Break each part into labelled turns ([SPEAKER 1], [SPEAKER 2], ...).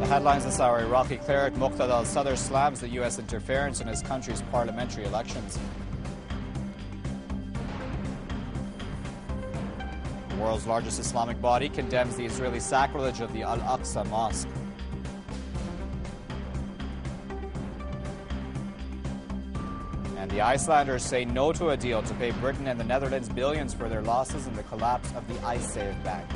[SPEAKER 1] The headlines this hour: Iraqi cleric Muqtada al-Sadr slams the U.S. interference in his country's parliamentary elections. The world's largest Islamic body condemns the Israeli sacrilege of the Al-Aqsa Mosque. And the Icelanders say no to a deal to pay Britain and the Netherlands billions for their losses in the collapse of the Icesave Bank.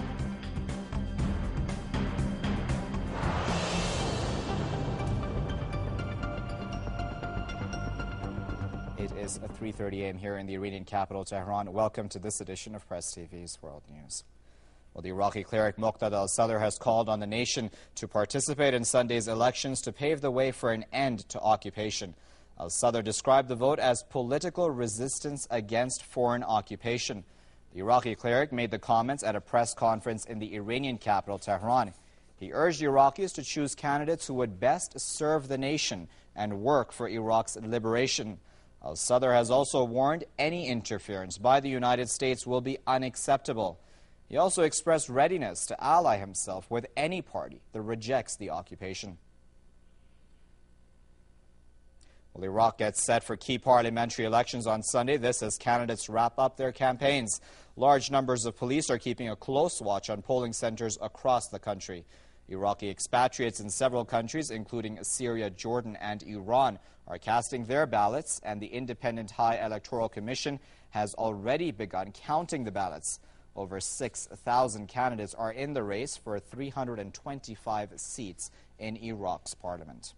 [SPEAKER 1] It is 3:30 a.m. here in the Iranian capital, Tehran. Welcome to this edition of Press TV's World News. Well, the Iraqi cleric Muqtada al-Sadr has called on the nation to participate in Sunday's elections to pave the way for an end to occupation. Al-Sadr described the vote as political resistance against foreign occupation. The Iraqi cleric made the comments at a press conference in the Iranian capital, Tehran. He urged Iraqis to choose candidates who would best serve the nation and work for Iraq's liberation. Al-Sadr has also warned any interference by the United States will be unacceptable. He also expressed readiness to ally himself with any party that rejects the occupation. Well, Iraq gets set for key parliamentary elections on Sunday. This as candidates wrap up their campaigns. Large numbers of police are keeping a close watch on polling centers across the country. Iraqi expatriates in several countries, including Syria, Jordan, and Iran, are casting their ballots, and the Independent High Electoral Commission has already begun counting the ballots. Over 6,000 candidates are in the race for 325 seats in Iraq's parliament.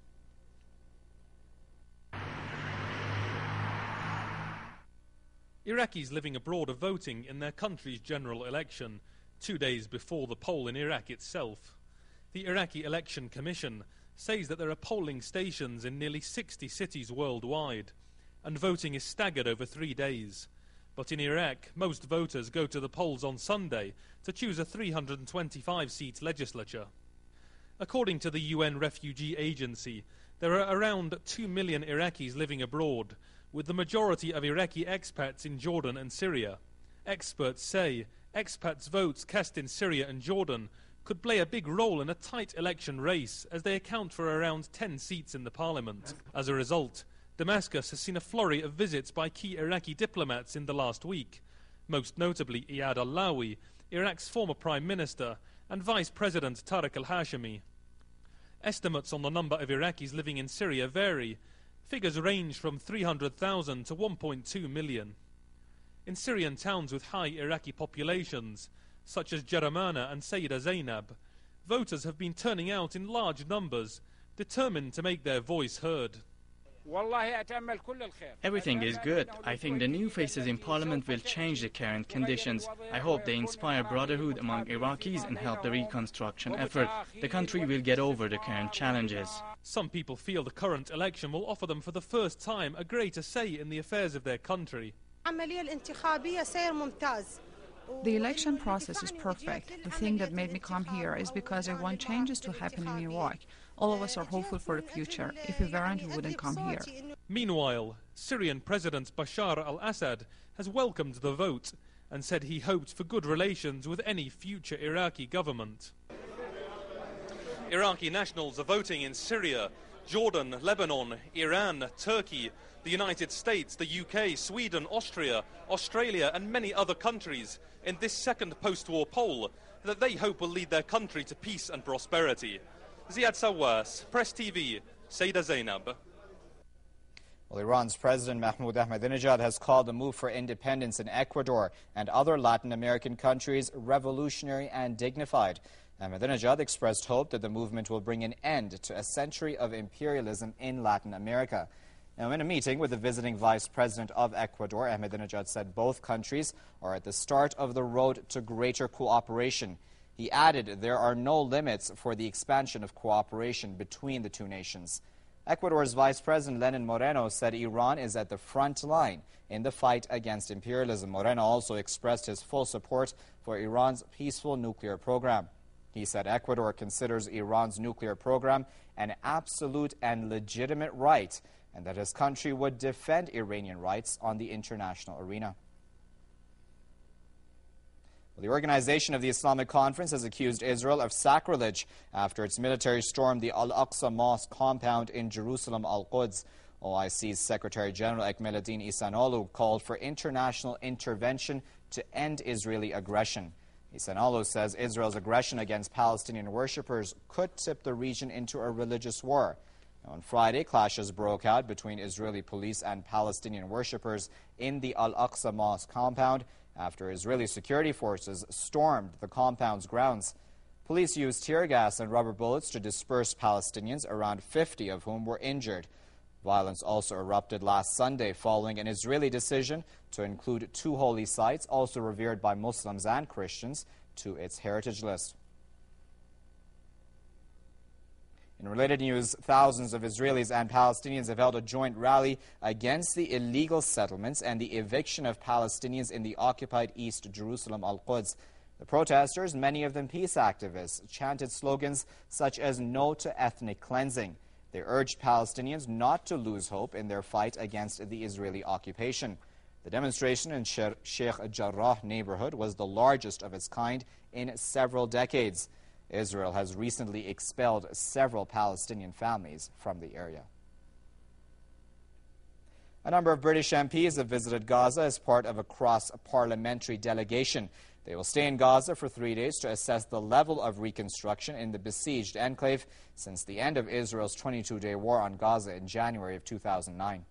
[SPEAKER 2] Iraqis living abroad are voting in their country's general election 2 days before the poll in Iraq itself. The Iraqi Election Commission says that there are polling stations in nearly 60 cities worldwide, and voting is staggered over 3 days. But in Iraq, most voters go to the polls on Sunday to choose a 325-seat legislature. According to the UN Refugee Agency, there are around 2 million Iraqis living abroad, with the majority of Iraqi expats in Jordan and Syria. Experts say expats' votes cast in Syria and Jordan could play a big role in a tight election race, as they account for around 10 seats in the parliament. As a result, Damascus has seen a flurry of visits by key Iraqi diplomats in the last week, most notably Iyad al-Lawi, Iraq's former prime minister, and Vice President Tariq al-Hashimi. Estimates on the number of Iraqis living in Syria vary. Figures range from 300,000 to 1.2 million. In Syrian towns with high Iraqi populations, such as Jaramana and Sayyidah Zainab, voters have been turning out in large numbers, determined to make their voice heard.
[SPEAKER 3] Everything is good. I think the new faces in parliament will change the current conditions. I hope they inspire brotherhood among Iraqis and help the reconstruction effort. The country will get over the current challenges.
[SPEAKER 2] Some people feel the current election will offer them for the first time a greater say in the affairs of their country.
[SPEAKER 4] The election process is perfect. The thing that made me come here is because I want changes to happen in Iraq. All of us are hopeful for the future. If we weren't, we wouldn't come here.
[SPEAKER 2] Meanwhile, Syrian President Bashar al-Assad has welcomed the vote and said he hoped for good relations with any future Iraqi government. Iraqi nationals are voting in Syria, Jordan, Lebanon, Iran, Turkey, the United States, the UK, Sweden, Austria, Australia and many other countries in this second post-war poll that they hope will lead their country to peace and prosperity. Ziad Sawas, Press TV, Sayyidah Zainab.
[SPEAKER 1] Well, Iran's President Mahmoud Ahmadinejad has called the move for independence in Ecuador and other Latin American countries revolutionary and dignified. Ahmadinejad expressed hope that the movement will bring an end to a century of imperialism in Latin America. Now, in a meeting with the visiting Vice President of Ecuador, Ahmadinejad said both countries are at the start of the road to greater cooperation. He added there are no limits for the expansion of cooperation between the two nations. Ecuador's Vice President Lenin Moreno said Iran is at the front line in the fight against imperialism. Moreno also expressed his full support for Iran's peaceful nuclear program. He said Ecuador considers Iran's nuclear program an absolute and legitimate right, and that his country would defend Iranian rights on the international arena. The Organization of the Islamic Conference has accused Israel of sacrilege after its military stormed the Al-Aqsa Mosque compound in Jerusalem, Al-Quds. OIC's Secretary General Ekmelettin Ihsanoğlu called for international intervention to end Israeli aggression. Ihsanoğlu says Israel's aggression against Palestinian worshippers could tip the region into a religious war. On Friday, clashes broke out between Israeli police and Palestinian worshippers in the Al-Aqsa Mosque compound after Israeli security forces stormed the compound's grounds. Police used tear gas and rubber bullets to disperse Palestinians, around 50 of whom were injured. Violence also erupted last Sunday following an Israeli decision to include two holy sites, also revered by Muslims and Christians, to its heritage list. In related news, thousands of Israelis and Palestinians have held a joint rally against the illegal settlements and the eviction of Palestinians in the occupied East Jerusalem, Al-Quds. The protesters, many of them peace activists, chanted slogans such as "No to ethnic cleansing." They urged Palestinians not to lose hope in their fight against the Israeli occupation. The demonstration in Sheikh Jarrah neighborhood was the largest of its kind in several decades. Israel has recently expelled several Palestinian families from the area. A number of British MPs have visited Gaza as part of a cross-parliamentary delegation. They will stay in Gaza for 3 days to assess the level of reconstruction in the besieged enclave since the end of Israel's 22-day war on Gaza in January of 2009.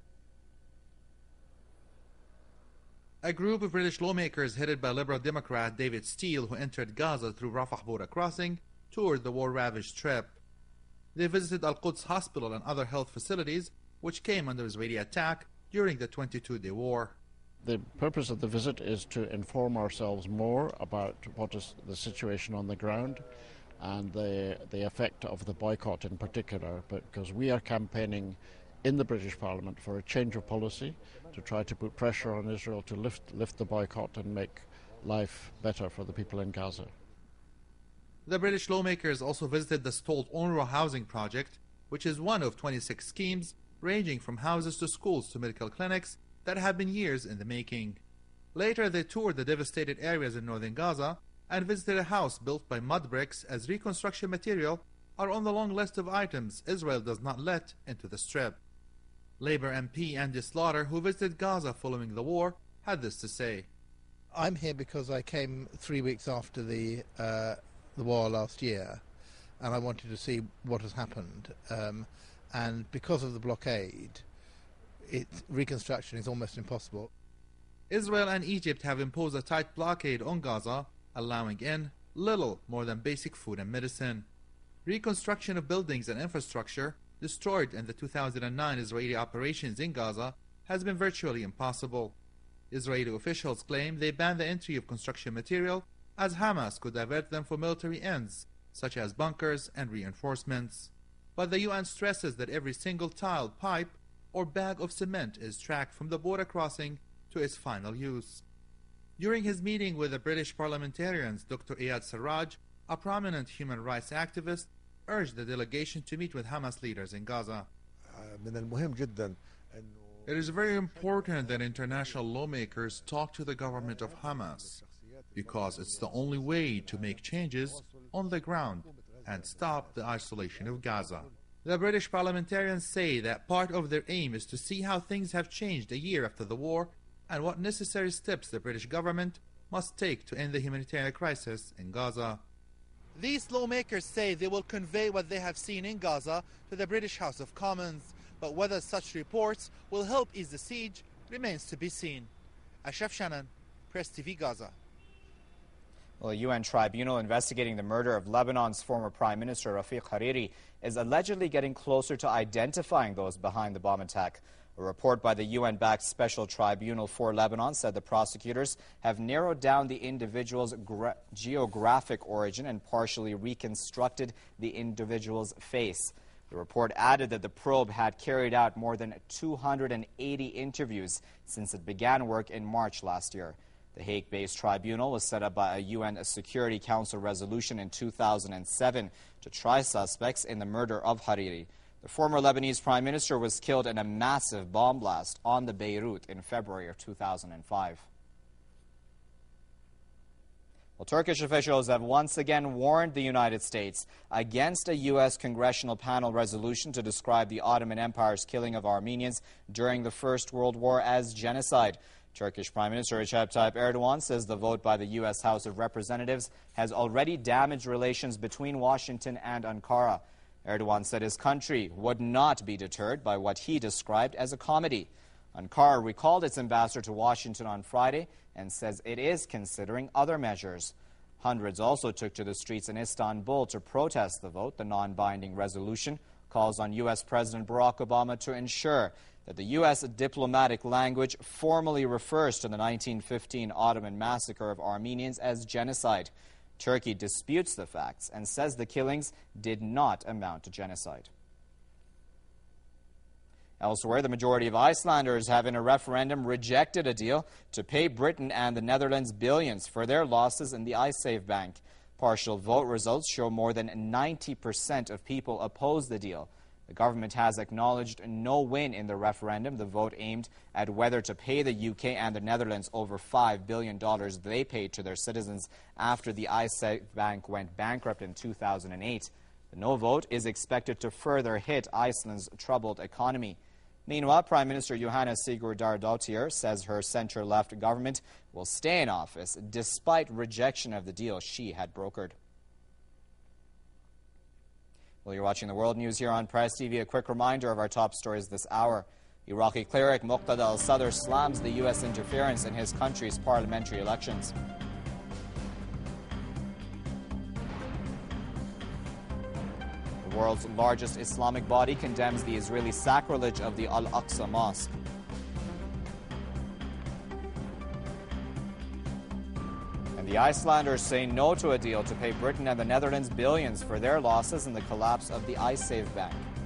[SPEAKER 5] A group of British lawmakers headed by Liberal Democrat David Steele, who entered Gaza through Rafah border crossing, toured the war-ravaged Strip. They visited Al-Quds Hospital and other health facilities, which came under Israeli attack during the 22-day war.
[SPEAKER 6] The purpose of the visit is to inform ourselves more about what is the situation on the ground and the effect of the boycott in particular, because we are campaigning in the British Parliament for a change of policy to try to put pressure on Israel to lift the boycott and make life better for the people in Gaza.
[SPEAKER 5] The British lawmakers also visited the stalled UNRWA housing project, which is one of 26 schemes ranging from houses to schools to medical clinics that have been years in the making. Later, they toured the devastated areas in northern Gaza and visited a house built by mud bricks as reconstruction material are on the long list of items Israel does not let into the Strip. Labour MP Andy Slaughter, who visited Gaza following the war, had this to say.
[SPEAKER 7] I'm here because I came 3 weeks after the war last year, and I wanted to see what has happened. And because of the blockade, reconstruction is almost impossible.
[SPEAKER 5] Israel and Egypt have imposed a tight blockade on Gaza, allowing in little more than basic food and medicine. Reconstruction of buildings and infrastructure destroyed in the 2009 Israeli operations in Gaza has been virtually impossible. Israeli officials claim they banned the entry of construction material as Hamas could divert them for military ends, such as bunkers and reinforcements. But the UN stresses that every single tile, pipe, or bag of cement is tracked from the border crossing to its final use. During his meeting with the British parliamentarians, Dr. Iyad Sarraj, a prominent human rights activist, urged the delegation to meet with Hamas leaders in Gaza. It is very important that international lawmakers talk to the government of Hamas, because it's the only way to make changes on the ground and stop the isolation of Gaza. The British parliamentarians say that part of their aim is to see how things have changed a year after the war and what necessary steps the British government must take to end the humanitarian crisis in Gaza. These lawmakers say they will convey what they have seen in Gaza to the British House of Commons, but whether such reports will help ease the siege remains to be seen. Ashraf Shannon, Press TV Gaza.
[SPEAKER 1] Well, a UN tribunal investigating the murder of Lebanon's former Prime Minister Rafiq Hariri is allegedly getting closer to identifying those behind the bomb attack. A report by the UN-backed Special Tribunal for Lebanon said the prosecutors have narrowed down the individual's geographic origin and partially reconstructed the individual's face. The report added that the probe had carried out more than 280 interviews since it began work in March last year. The Hague-based tribunal was set up by a UN Security Council resolution in 2007 to try suspects in the murder of Hariri. The former Lebanese prime minister was killed in a massive bomb blast on the Beirut in February of 2005. Well, Turkish officials have once again warned the United States against a U.S. congressional panel resolution to describe the Ottoman Empire's killing of Armenians during the First World War as genocide. Turkish Prime Minister Recep Tayyip Erdogan says the vote by the U.S. House of Representatives has already damaged relations between Washington and Ankara. Erdogan said his country would not be deterred by what he described as a comedy. Ankara recalled its ambassador to Washington on Friday and says it is considering other measures. Hundreds also took to the streets in Istanbul to protest the vote. The non-binding resolution calls on U.S. President Barack Obama to ensure that the U.S. diplomatic language formally refers to the 1915 Ottoman massacre of Armenians as genocide. Turkey disputes the facts and says the killings did not amount to genocide. Elsewhere, the majority of Icelanders have in a referendum rejected a deal to pay Britain and the Netherlands billions for their losses in the Icesave Bank. Partial vote results show more than 90% of people oppose the deal. The government has acknowledged no win in the referendum. The vote aimed at whether to pay the UK and the Netherlands over $5 billion they paid to their citizens after the Icesave Bank went bankrupt in 2008. The no vote is expected to further hit Iceland's troubled economy. Meanwhile, Prime Minister Jóhanna Sigurdardóttir says her centre-left government will stay in office despite rejection of the deal she had brokered. Well, you're watching the World News here on Press TV. A quick reminder of our top stories this hour. Iraqi cleric Muqtada al-Sadr slams the U.S. interference in his country's parliamentary elections. The world's largest Islamic body condemns the Israeli sacrilege of the Al-Aqsa Mosque. And the Icelanders say no to a deal to pay Britain and the Netherlands billions for their losses in the collapse of the Icesave Bank.